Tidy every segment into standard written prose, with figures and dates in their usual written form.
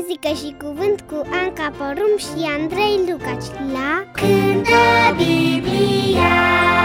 muzică și cuvânt cu Anca Porum și Andrei Lucaci la Cântă Biblia.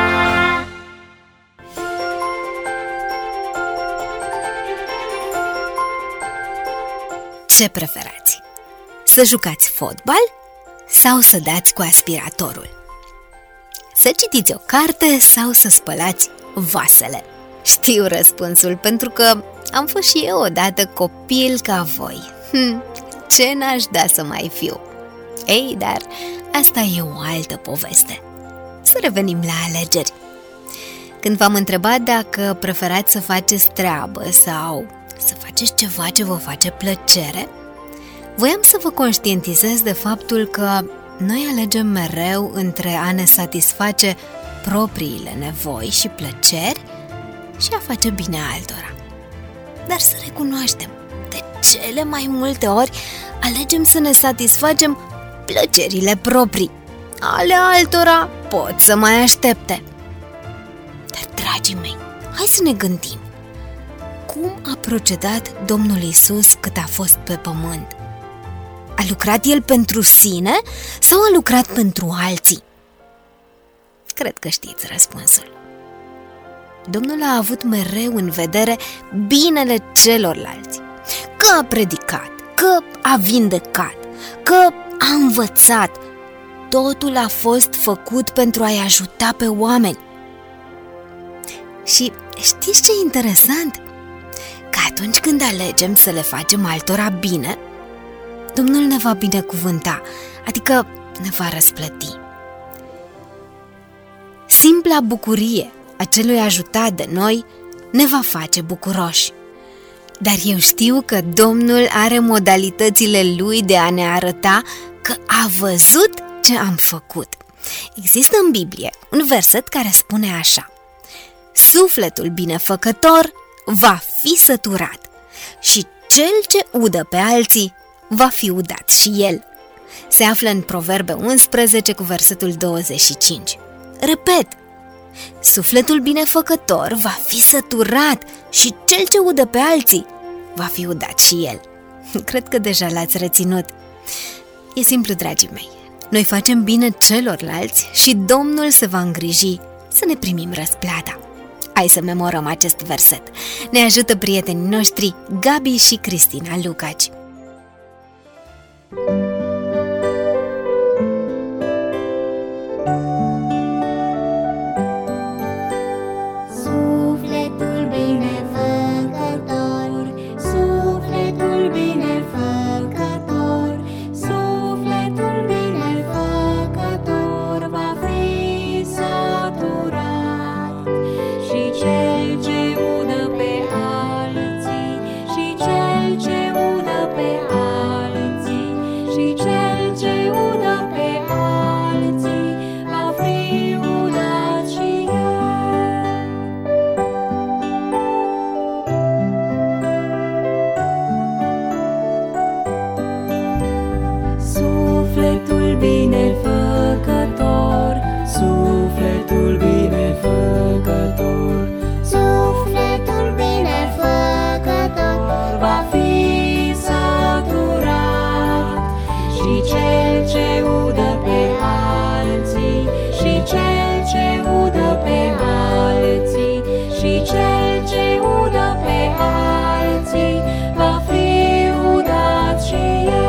Ce preferați? Să jucați fotbal sau să dați cu aspiratorul? Să citiți o carte sau să spălați vasele? Știu răspunsul, pentru că am fost și eu odată copil ca voi. Ce n-aș da să mai fiu? Ei, dar asta e o altă poveste. Să revenim la alegeri. Când v-am întrebat dacă preferați să faceți treabă sau să faceți ceva ce vă face plăcere, voiam să vă conștientizez de faptul că noi alegem mereu între a ne satisface propriile nevoi și plăceri și a face bine altora. Dar să recunoaștem, de cele mai multe ori alegem să ne satisfacem plăcerile proprii. Ale altora pot să mai aștepte. Dar, dragii mei, hai să ne gândim. Cum a procedat Domnul Iisus cât a fost pe pământ? A lucrat El pentru sine sau a lucrat pentru alții? Cred că știți răspunsul. Domnul a avut mereu în vedere binele celorlalți. Că a predicat, că a vindecat, că a învățat, totul a fost făcut pentru a-i ajuta pe oameni. Și știți ce e interesant? Că atunci când alegem să le facem altora bine, Domnul ne va binecuvânta, adică ne va răsplăti. Simpla bucurie a celui ajutat de noi ne va face bucuroși. Dar eu știu că Domnul are modalitățile Lui de a ne arăta că a văzut ce am făcut. Există în Biblie un verset care spune așa: sufletul binefăcător va fi săturat și cel ce udă pe alții va fi udat și el. Se află în Proverbe 11 cu versetul 25. Repet, sufletul binefăcător va fi săturat și cel ce udă pe alții va fi udat și el. Cred că deja l-ați reținut. E simplu, dragii mei. Noi facem bine celorlalți și Domnul se va îngriji să ne primim răsplata. Hai să memorăm acest verset. Ne ajută prietenii noștri Gabi și Cristina Lucaci. Sufletul binefăcător, sufletul binefăcător, sufletul binefăcător va fi săturat și cel ce udă pe alții, și cel ce udă pe alții, și cel ce udă pe alții va fi udat și el. Sufletul binefăcător, sufletul binefăcător, sufletul binefăcător va fi săturat și cel ce udă pe alții, și cel ce udă pe alții, și cel ce udă pe alții va fi udat și el.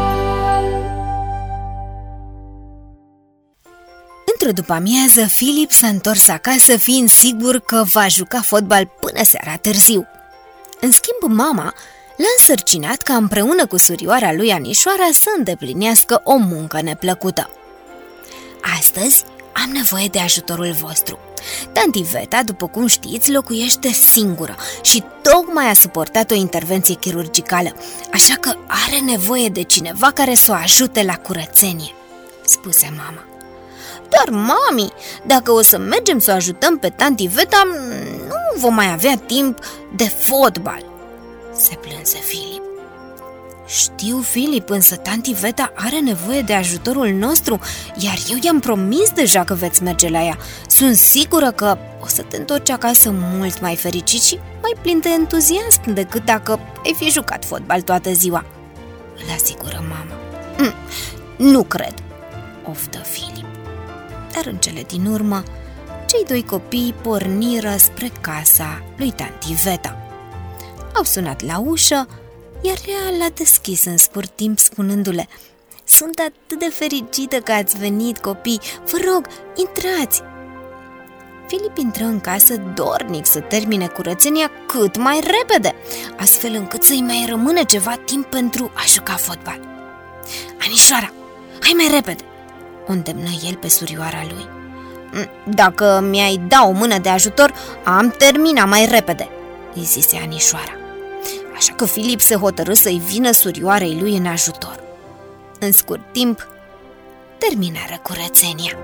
Într-o după-amiază, Filip s-a întors acasă fiind sigur că va juca fotbal până seara târziu. În schimb, mama l-a însărcinat ca împreună cu surioara lui Anișoara să îndeplinească o muncă neplăcută. Astăzi am nevoie de ajutorul vostru. Tanti Veta, după cum știți, locuiește singură și tocmai a suportat o intervenție chirurgicală, așa că are nevoie de cineva care să o ajute la curățenie, spuse mama. Dar, mami, dacă o să mergem să o ajutăm pe tanti Veta, nu vom mai avea timp de fotbal, se plânse Filip. Știu, Filip, însă tanti Veta are nevoie de ajutorul nostru, iar eu i-am promis deja că veți merge la ea. Sunt sigură că o să te întorci acasă mult mai fericit și mai plin de entuziasm decât dacă ai fi jucat fotbal toată ziua. îl asigură mama. Nu cred, oftă Filip. Dar în cele din urmă, cei doi copii porniră spre casa lui tanti Veta. Au sunat la ușă, iar ea l-a deschis în scurt timp spunându-le: "Sunt atât de fericită că ați venit, copii, vă rog, intrați!" Filip intră în casă dornic să termine curățenia cât mai repede, astfel încât să-i mai rămână ceva timp pentru a juca fotbal. "Anișoara, hai mai repede!" o îndemnă el pe surioara lui. "Dacă mi-ai da o mână de ajutor, am terminat mai repede," îi zise Anișoara. Așa că Filip se hotărâ să-i vină surioarei lui în ajutor. În scurt timp, terminară curățenia.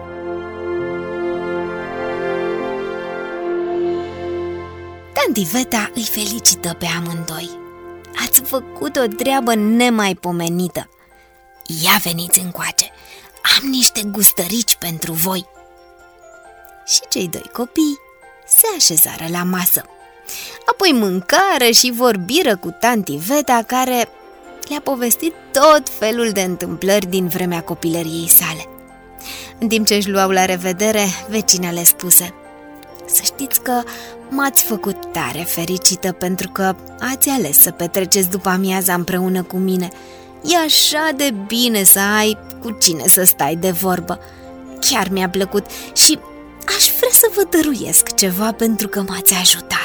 Tanti Veta îi felicită pe amândoi. "Ați făcut o treabă nemaipomenită. Ia veniți încoace, am niște gustărici pentru voi." Și cei doi copii se așezară la masă. Apoi mâncară și vorbiră cu tanti Veta, care le-a povestit tot felul de întâmplări din vremea copilăriei sale. În timp ce își luau la revedere, vecina le spuse: "Să știți că m-ați făcut tare fericită pentru că ați ales să petreceți după amiaza împreună cu mine. E așa de bine să ai cu cine să stai de vorbă. Chiar mi-a plăcut și aș vrea să vă dăruiesc ceva pentru că m-ați ajutat."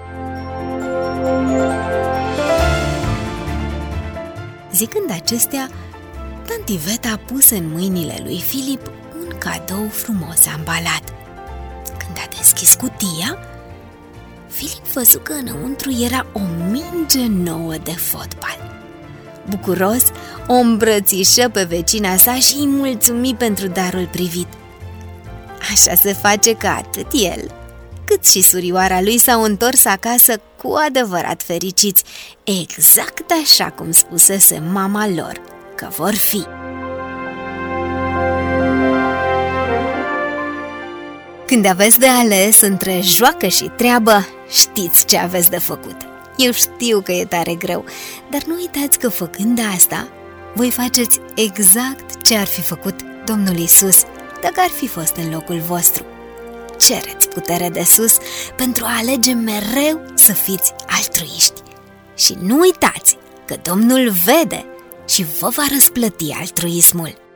Zicând acestea, tanti Veta puse în mâinile lui Filip un cadou frumos ambalat. Când a deschis cutia, Filip văzu că înăuntru era o minge nouă de fotbal. Bucuros, o îmbrățișă pe vecina sa și îi mulțumi pentru darul privit. Așa se face că atât el, cât și surioara lui s-au întors acasă cu adevărat fericiți, exact așa cum spusese mama lor că vor fi. Când aveți de ales între joacă și treabă, știți ce aveți de făcut. Eu știu că e tare greu, dar nu uitați că făcând asta, voi faceți exact ce ar fi făcut Domnul Iisus dacă ar fi fost în locul vostru. Cereți putere de sus pentru a alege mereu să fiți altruiști. Și nu uitați că Domnul vede și vă va răsplăti altruismul.